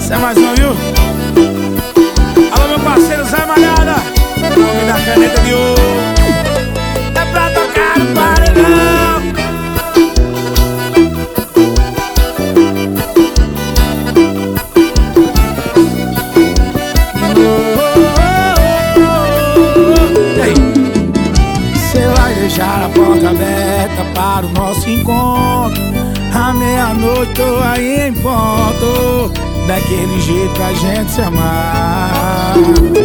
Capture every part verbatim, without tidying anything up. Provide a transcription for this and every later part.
Essa é mais uma, viu? Alô, meu parceiro Zé Malhada, o homem da caneta de ouro. É pra tocar no paredão. E aí? Cê vai deixar a porta aberta para o nosso encontro? À meia-noite tô aí em ponto, daquele jeito pra gente se amar.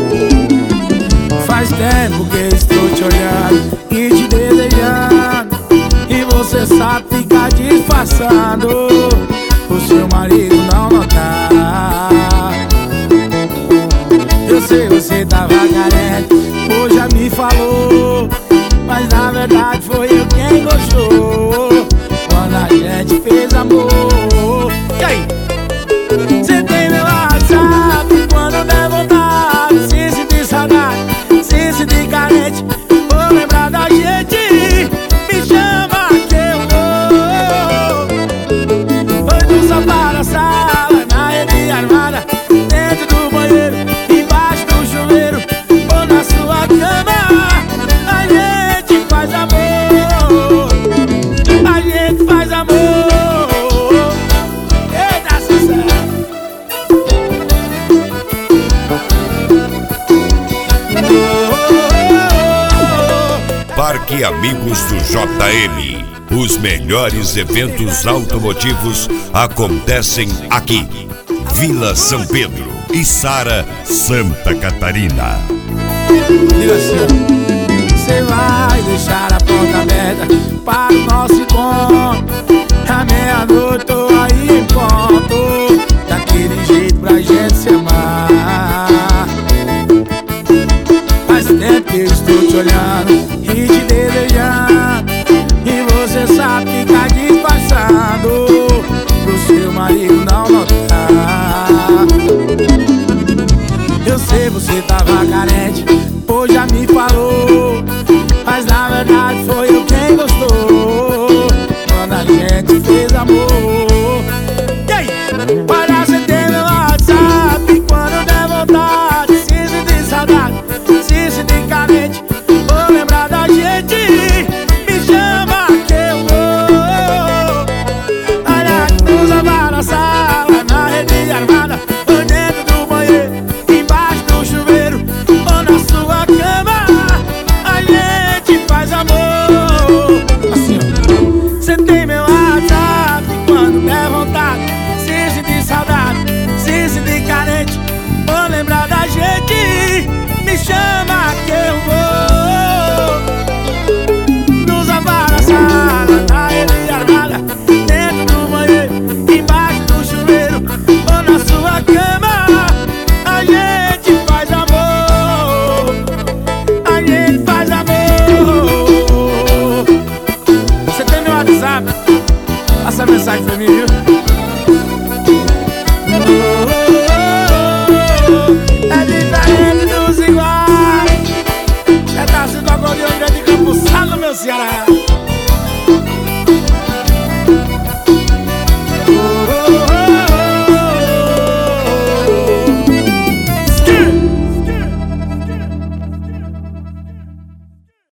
Faz tempo que estou te olhando e te desejando, e você sabe ficar disfarçando, o seu marido não notar. Eu sei, você tava carente, hoje já me falou, mas na verdade foi eu quem gostou quando a gente fez amor. E aí? Cê tem meu WhatsApp quando der vontade, se sentir saudade, se sentir carente, vou lembrar da gente, me chama que eu vou. Foi do sofá da sala, na rede armada, dentro do banheiro, embaixo do chuveiro, ou na sua cama, a gente faz amor, a gente faz amor. Parque Amigos do J M. Os melhores eventos automotivos acontecem aqui. Vila São Pedro, Içara, Santa Catarina. Diga assim: cê vai deixar a porta aberta para o nosso encontro? À meia-noite tô aí em ponto, daquele jeito pra gente se amar. Faz tempo que eu estou te olhando e te desejando, e você sabe ficar disfarçando, pro seu marido não notar. Eu sei, você tava carente, hoje já me falou, mas na verdade foi eu quem gostou quando a gente fez amor. E aí? Olha, você tem meu WhatsApp quando der vontade, se sentir saudade, se sentir carente, vou lembrar da gente, me chama que eu vou. Olha, nos lavar na sala, na rede armada, ou dentro do banheiro, embaixo do chuveiro, ou na sua cama, a gente faz amor. Assim, ó. Cê tem meu WhatsApp quando der vontade, se sentir saudade, se sentir carente, vou lembrar da gente, me chama que eu vou. Nos lavar na sala, na rede armada, dentro do banheiro, embaixo do chuveiro, ou na sua cama, a gente faz amor, a gente faz amor. Você tem meu WhatsApp? Passa a mensagem pra mim, viu? É diferente dos iguais, é da cidade de Campo Salo, meu Ceará.